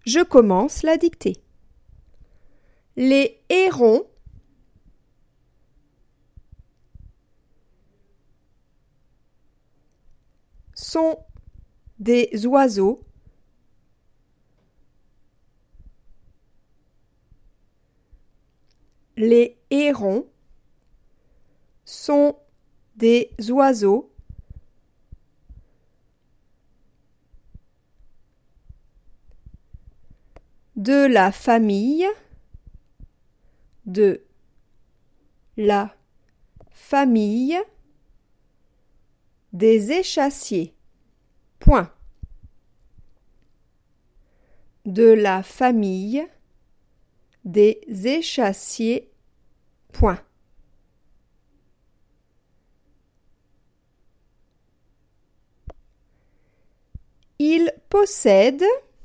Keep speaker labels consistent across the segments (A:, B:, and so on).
A: Je commence la dictée. Les hérons sont des oiseaux Les hérons sont des oiseaux de la famille de la famille des échassiers. Point. De la famille des échassiers. Point. Il possède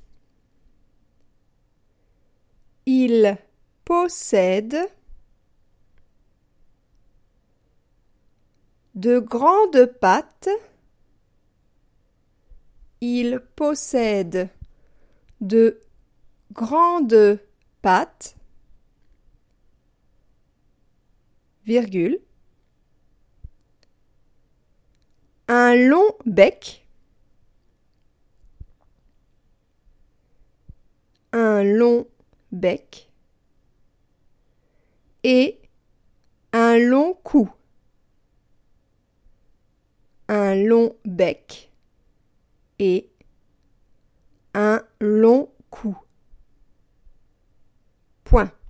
A: de grandes pattes. Il possède de grandes pattes, virgule, un long bec, et un long cou. Un long bec et un long cou. Point.